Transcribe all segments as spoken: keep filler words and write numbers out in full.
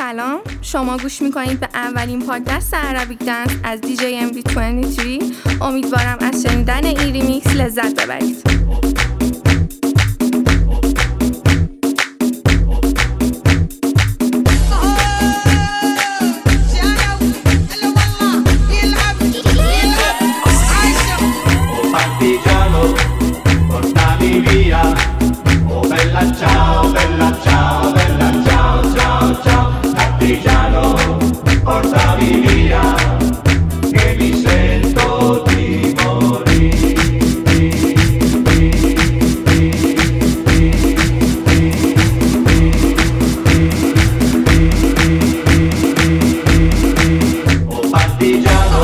سلام، شما گوش میکنید به اولین پادکست عربیک دنس از دی جی ام وی بیست و سه. امیدوارم از شنیدن این ریمیکس لذت ببرید. Ciao, bella ciao, bella ciao, ciao, ciao. Partigiano, portami via, che mi sento di morire. Oh partigiano,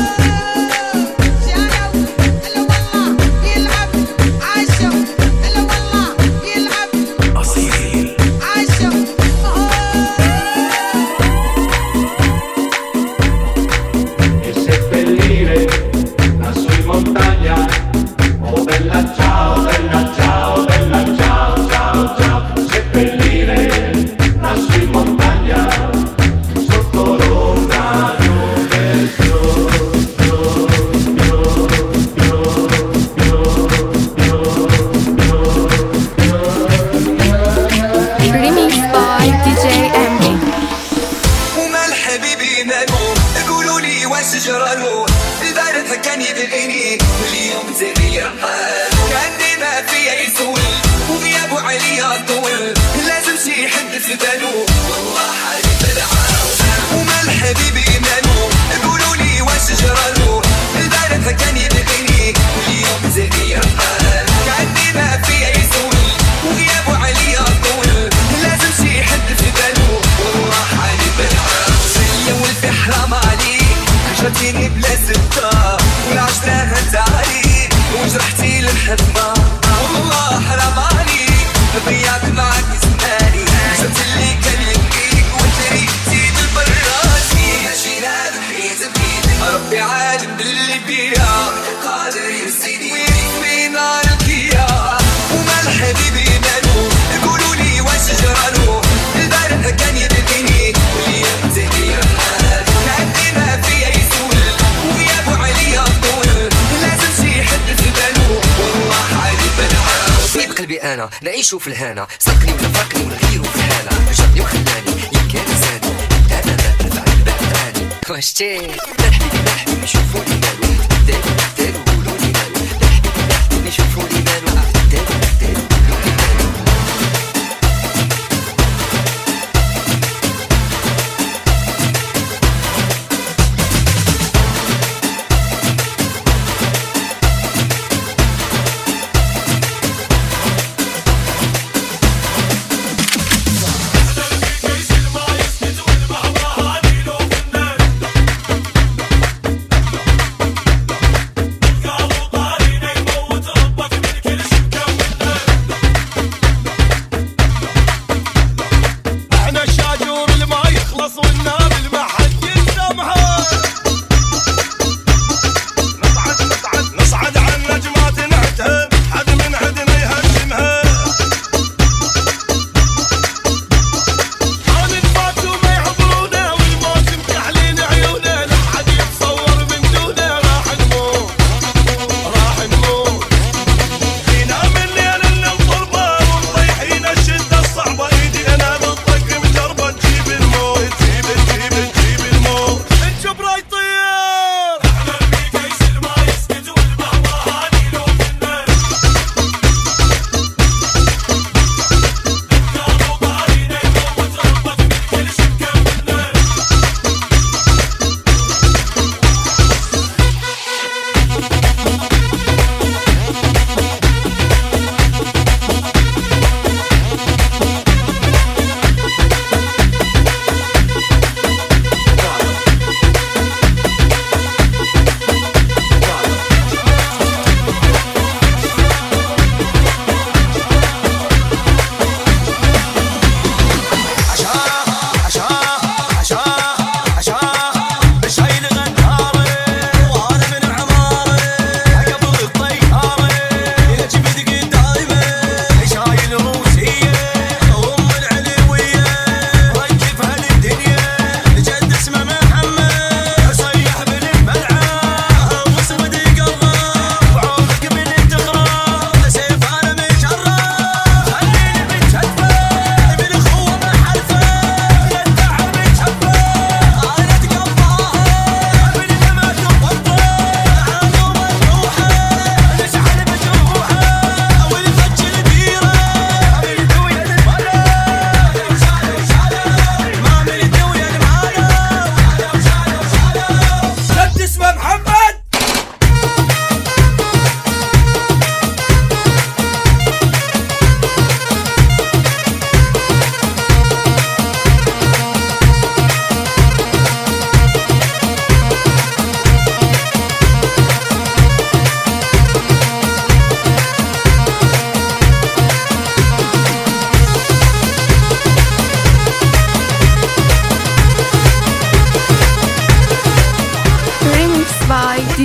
أنا نعيشو في الهنا، سقني ولا فرقني ونغيرو في الحالة، رجعني وخلاني يمكن نساني أنا ما نفعل بعد واشتي مرحبي مرحبي يشوفوني مالو دارو دارو قولولي مالو مرحبي مرحبي يشوفوني مالو دارو دارو قولولي مالو.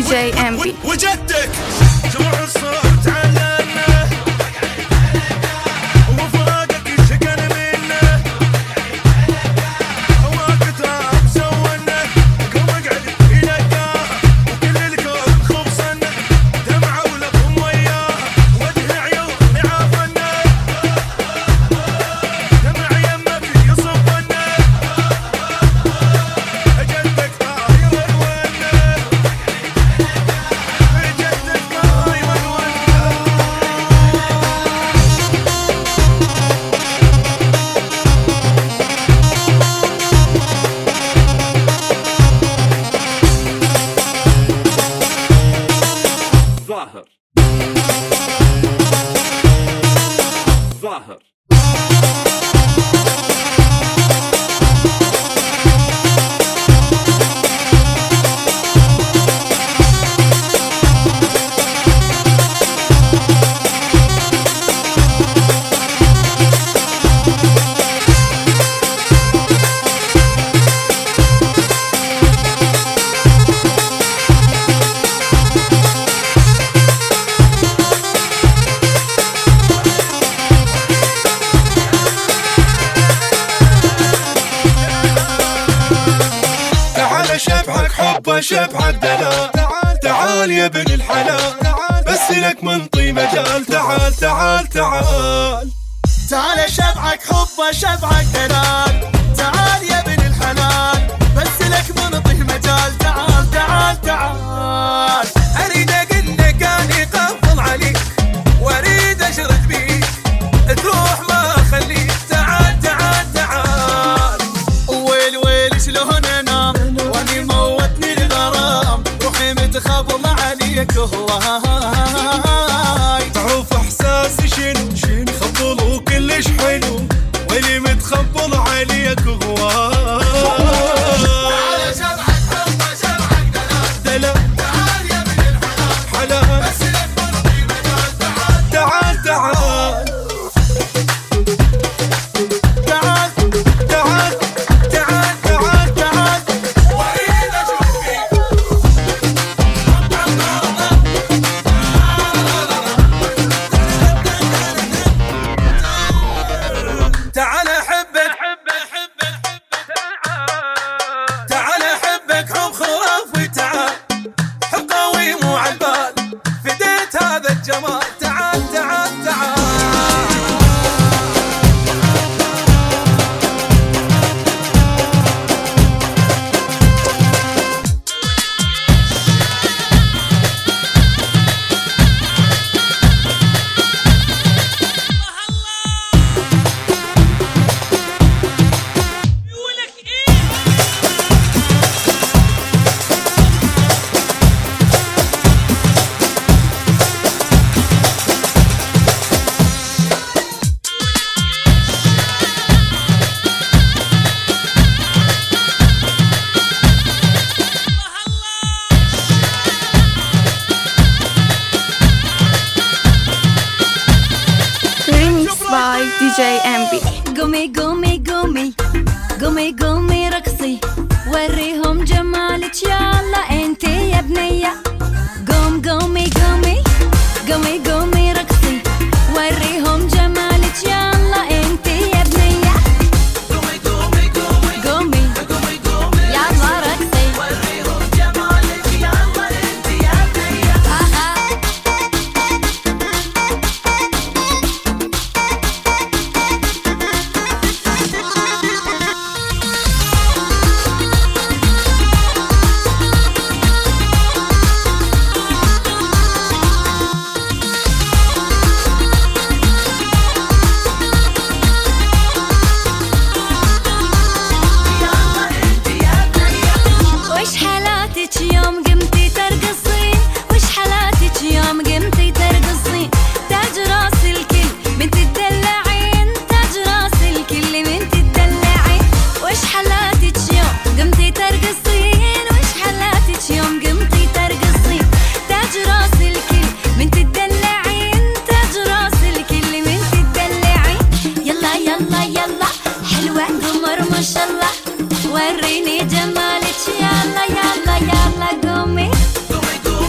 دي جي ام بي. وجدتك جمع الصوت علنا وفراقك شكل منه وكتاب سونا قوم اقعد يلقاه وكل الكون خبصنا دمعة ولكم وياه وجه عيوني عافنا دمع يمك يصبنا جدك طاير ونونا جدك طاير ونونا. ظاهر ظاهر تعال شبحك حب شبحك دلال تعال يا ابن الحلال بس لك منطي مجال تعال تعال تعال تعال شبحك حب شبحك دلال تعال يا ابن الحلال بس لك منطي مجال تعال تعال تعال اريد اقول لك اني قفل عليك واريد اشرد بيك تروح ما اخليك تعال تعال تعال ويل ويل شلون انام واني موتني الغرام روحي متخبل عليك هواي تعرف احساسي شنو شنو خبل وكلش حلو واني متخبل عليك هواي تعال شبحك حب شبحك دلال دلال تعال يا ابن الحلال حلال بس لك مرضي مجال تعال تعال تعال تعال تعال تعال تعال تعال واريد اشوف فيك تعال احبك تعال احبك حب خرافي تعال حب قوي مو عالبال فديت هذا الجمال تعال تعال تعال Remix by دي جي ام بي. قومي قومي قومي قومي قومي رقصي وريهم جمالك يلا انتي يا بنية قوم قومي قومي قومي قومي رقصي وريهم جمالك يلا انتي يا بنية قومي قومي قومي قومي قومي قومي يلا رقصي وريهم جمالك يلا انتي يا بنية وش حالاتك يوم قمتي ترقصين وش حالاتك يوم قمتي ترقصين تاج راس الكل من تدلعين تاج راس الكل من تدلعين وش حالاتك يوم قمتي ترقصين وش حالاتك يوم قمتي ترقصين تاج راس الكل من تدلعين تاج راس الكل من تدلعين يلا يلا يلا حلوة قمر ما شاء الله وريني جمالك يلا يلا يلا قومي قومي قومي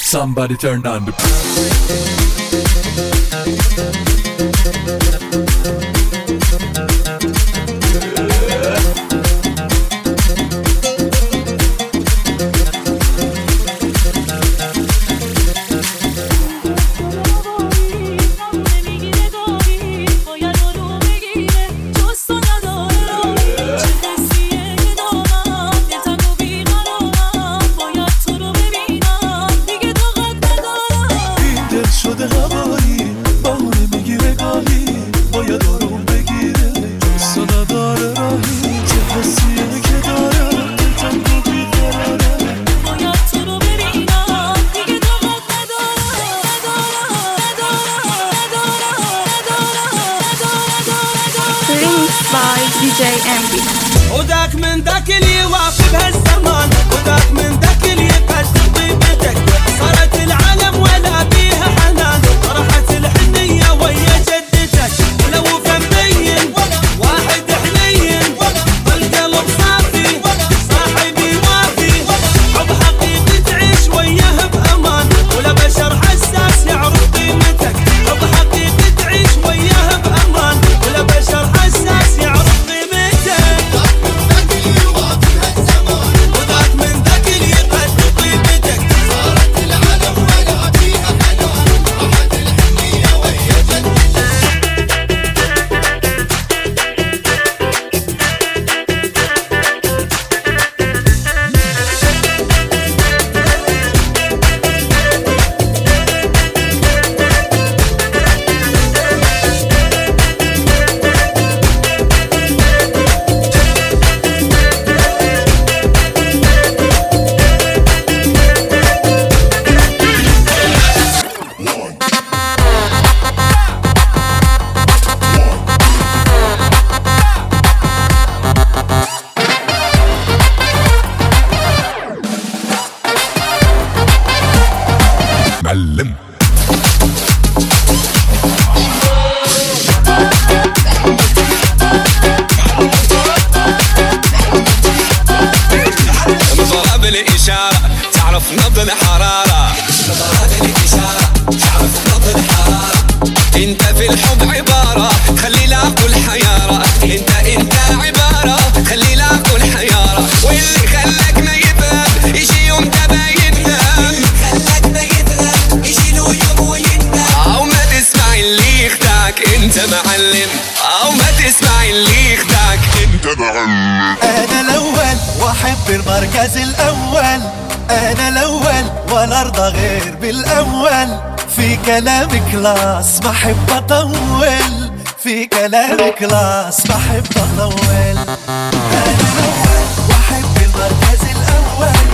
Somebody turn on the وذاك من ذاك اللي يوافق هالزمان وذاك من ذاك اللي يقدر طيبتك صارت العالم ولا بيها حنان طرحت الحنية ويا جدتك ولو فمبين واحد حنين والقلب صافي صاحبي وافي حب حقيقي تعيش وياه بأمان ولا بشر حساس يعرف قيمتك حب حقيقي تعيش وياه بأمان ولا بشر حساس يعرف معلم. مضرب الإشارة تعرف نبض الحرارة مضرب الإشارة تعرف نبض الحرارة انت في الحب عبارة خلي لا كل حيارة انت انت عبارة خلي لا كل حيارة واللي خلك ما يفهم يجي يوم تبين نام خلك ما يفهم يجي له يوم وينام او ما تسمع اللي يخدعك انت معلم او ما تسمع اللي يخدعك انت معلم. انا الاول واحب المركز الاول انا الاول ولا ارضى غير بالاول في كلام كلاس ما احب اطول في كلام كلاس ما احب اطول انا الاول واحب المركز الاول